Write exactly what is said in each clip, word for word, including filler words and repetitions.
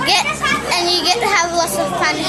get and you get to have lots of fun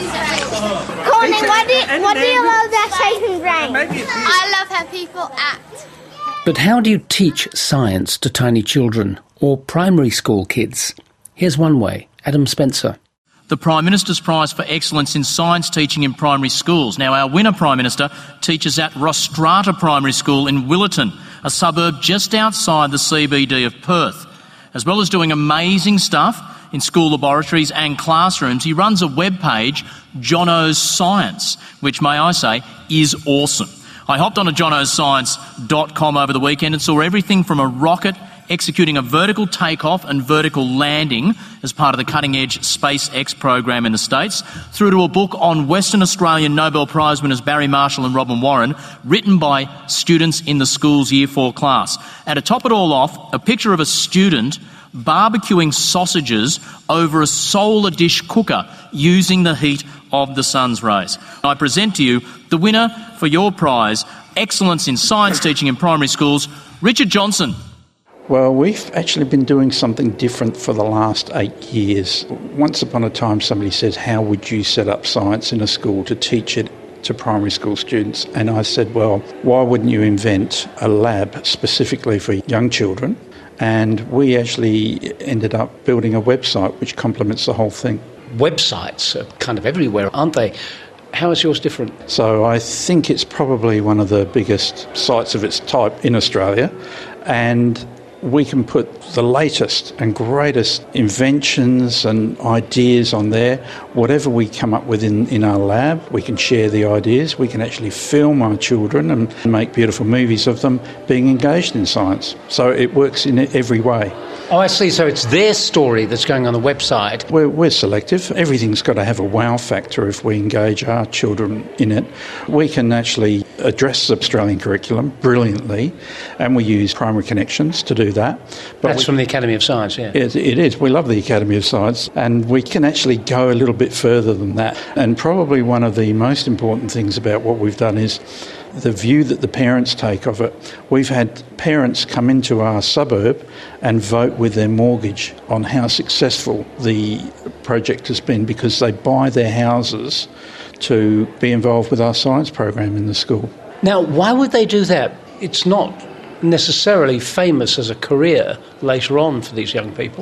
here. Courtney, what do you, what do you love about Chasing Brains? I love how people act. But how do you teach science to tiny children or primary school kids? Here's one way. Adam Spencer. The Prime Minister's Prize for Excellence in Science Teaching in Primary Schools. Now, our winner Prime Minister teaches at Rostrata Primary School in Willetton, a suburb just outside the C B D of Perth. As well as doing amazing stuff in school laboratories and classrooms, he runs a web page, Jono's Science, which, may I say, is awesome. I hopped onto jonos science dot com over the weekend and saw everything from a rocket executing a vertical takeoff and vertical landing as part of the cutting-edge SpaceX program in the States, through to a book on Western Australian Nobel Prize winners Barry Marshall and Robin Warren, written by students in the school's Year four class. And to top it all off, a picture of a student barbecuing sausages over a solar dish cooker using the heat of the sun's rays. I present to you the winner for your prize, Excellence in Science Teaching in Primary Schools, Richard Johnson. Well, we've actually been doing something different for the last eight years. Once upon a time, somebody said, how would you set up science in a school to teach it to primary school students? And I said, well, why wouldn't you invent a lab specifically for young children? And we actually ended up building a website which complements the whole thing. Websites are kind of everywhere, aren't they? How is yours different? So I think it's probably one of the biggest sites of its type in Australia, and we can put the latest and greatest inventions and ideas on there. Whatever we come up with in, in our lab, we can share the ideas. We can actually film our children and make beautiful movies of them being engaged in science. So it works in every way. Oh, I see. So it's their story that's going on the website. We're, we're selective. Everything's got to have a wow factor if we engage our children in it. We can actually address the Australian curriculum brilliantly, and we use Primary Connections to do that. But That's we, from the Academy of Science, yeah. It, it is. We love the Academy of Science, and we can actually go a little bit further than that. And probably one of the most important things about what we've done is the view that the parents take of it. We've had parents come into our suburb and vote with their mortgage on how successful the project has been, because they buy their houses to be involved with our science program in the school. Now, why would they do that? It's not necessarily famous as a career later on for these young people.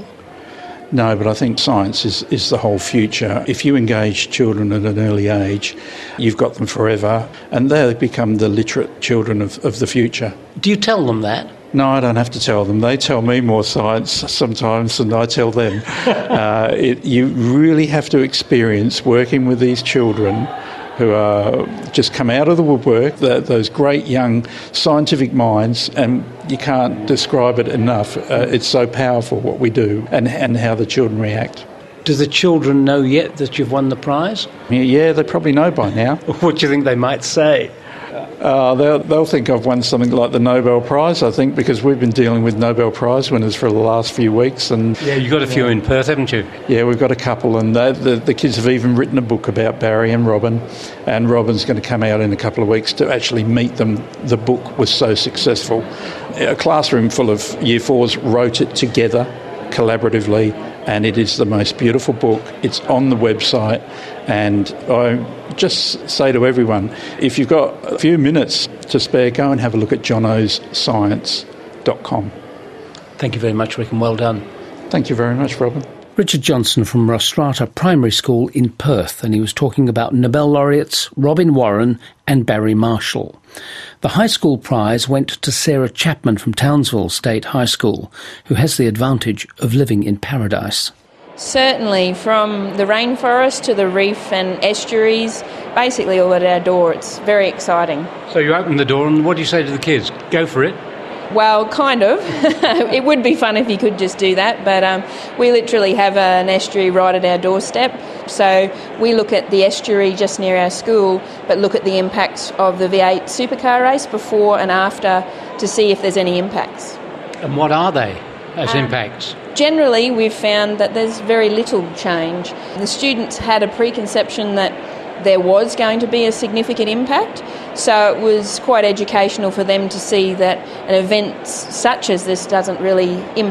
No, but I think science is, is the whole future. If you engage children at an early age, you've got them forever, and they become the literate children of, of the future. Do you tell them that? No, I don't have to tell them. They tell me more science sometimes than I tell them. uh, it, you really have to experience working with these children who are just come out of the woodwork, the, those great young scientific minds, and you can't describe it enough. Uh, it's so powerful what we do and, and how the children react. Do the children know yet that you've won the prize? Yeah, they probably know by now. What do you think they might say? Uh, they'll, they'll think I've won something like the Nobel Prize, I think, because we've been dealing with Nobel Prize winners for the last few weeks. And yeah, you've got a few yeah. in Perth, haven't you? Yeah, we've got a couple, and they, the, the kids have even written a book about Barry and Robin, and Robin's going to come out in a couple of weeks to actually meet them. The book was so successful. A classroom full of Year fours wrote it together collaboratively, and it is the most beautiful book. It's on the website, and I just say to everyone, if you've got a few minutes to spare, go and have a look at jonos science dot com. Thank you very much, Rick, and well done. Thank you very much, Robin. Richard Johnson from Rostrata Primary School in Perth, and he was talking about Nobel laureates Robin Warren and Barry Marshall. The high school prize went to Sarah Chapman from Townsville State High School, who has the advantage of living in paradise. Certainly, from the rainforest to the reef and estuaries, basically all at our door. It's very exciting. So you open the door, and what do you say to the kids? Go for it. Well, kind of. It would be fun if you could just do that, but um, we literally have an estuary right at our doorstep. So we look at the estuary just near our school, but look at the impacts of the V eight supercar race before and after to see if there's any impacts. And what are they as um, impacts? Generally, we've found that there's very little change. The students had a preconception that there was going to be a significant impact, so it was quite educational for them to see that an event such as this doesn't really impact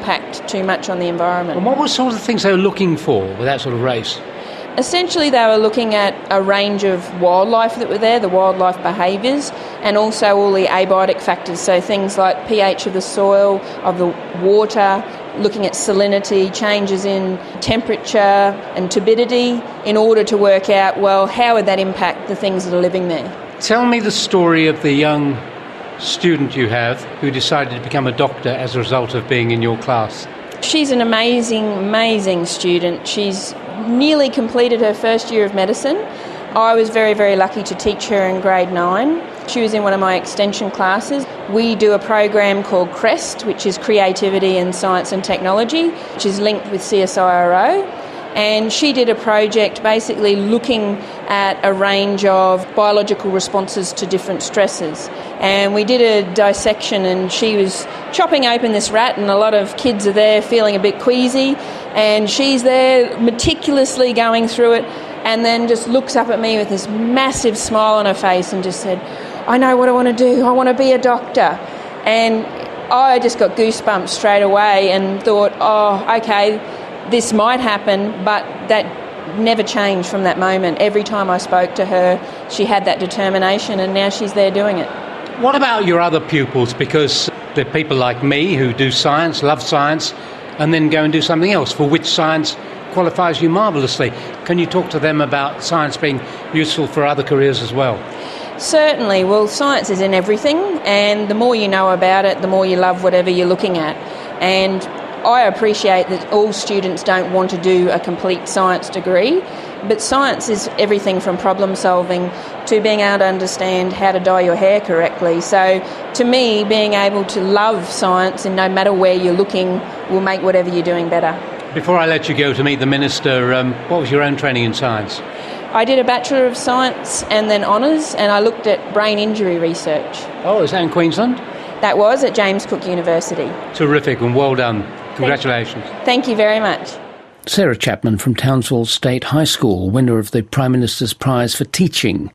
impact too much on the environment. And what were sort of the things they were looking for with that sort of race? Essentially, they were looking at a range of wildlife that were there, the wildlife behaviours, and also all the abiotic factors, so things like pH of the soil, of the water, looking at salinity, changes in temperature and turbidity, in order to work out, well, how would that impact the things that are living there. Tell me the story of the young student you have who decided to become a doctor as a result of being in your class. She's an amazing, amazing student. She's nearly completed her first year of medicine. I was very, very lucky to teach her in grade nine. She was in one of my extension classes. We do a program called CREST, which is Creativity in Science and Technology, which is linked with C S I R O. And she did a project basically looking at a range of biological responses to different stresses. And we did a dissection, and she was chopping open this rat, and a lot of kids are there feeling a bit queasy, and she's there meticulously going through it, and then just looks up at me with this massive smile on her face and just said, I know what I want to do, I want to be a doctor. And I just got goosebumps straight away and thought, oh, okay, this might happen, but that never changed from that moment. Every time I spoke to her, she had that determination, and now she's there doing it. What about your other pupils? Because there are people like me who do science, love science, and then go and do something else for which science qualifies you marvellously. Can you talk to them about science being useful for other careers as well? Certainly. Well, science is in everything, and the more you know about it, the more you love whatever you're looking at. And I appreciate that all students don't want to do a complete science degree, but science is everything from problem solving to being able to understand how to dye your hair correctly. So to me, being able to love science and no matter where you're looking will make whatever you're doing better. Before I let you go to meet the Minister, um, what was your own training in science? I did a Bachelor of Science and then honours, and I looked at brain injury research. Oh, is that in Queensland? That was at James Cook University. Terrific, and well done. Congratulations. Thank you, Thank you very much. Sarah Chapman from Townsville State High School, winner of the Prime Minister's Prize for Teaching.